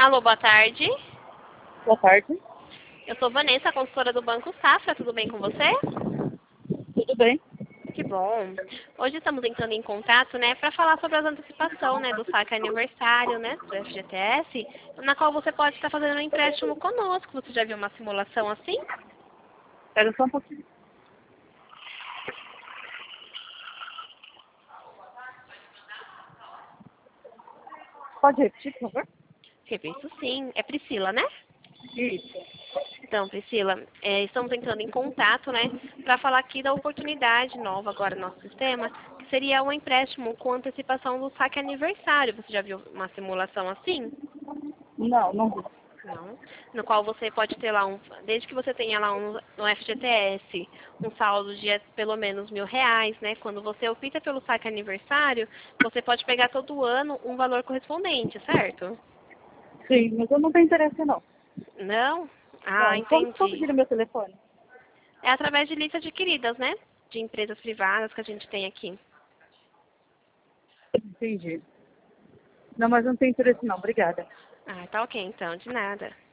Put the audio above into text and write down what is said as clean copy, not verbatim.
Alô, boa tarde. Boa tarde. Eu sou Vanessa, consultora do Banco Safra. Tudo bem com você? Tudo bem? Que bom. Hoje estamos entrando em contato, né, para falar sobre as antecipação, né, do saque aniversário, né, do FGTS, na qual você pode estar fazendo um empréstimo conosco. Você já viu uma simulação assim? Espera só um pouquinho. Pode repetir, por favor? Repito, sim. É Priscila, né? Isso. Então, Priscila, estamos entrando em contato, né, para falar aqui da oportunidade nova agora no nosso sistema, que seria um empréstimo com antecipação do saque aniversário. Você já viu uma simulação assim? Não vi. Não. No qual você pode ter lá desde que você tenha lá no FGTS, um saldo de pelo menos R$ 1.000, né? Quando você opta pelo saque aniversário, você pode pegar todo ano um valor correspondente, certo? Sim, mas eu não tenho interesse, não. Não? Ah, Não, como entendi. conseguiram meu telefone? É através de listas adquiridas, né? De empresas privadas que a gente tem aqui. Entendi. Não, mas não tenho interesse, não. Obrigada. Ah, tá ok então, de nada.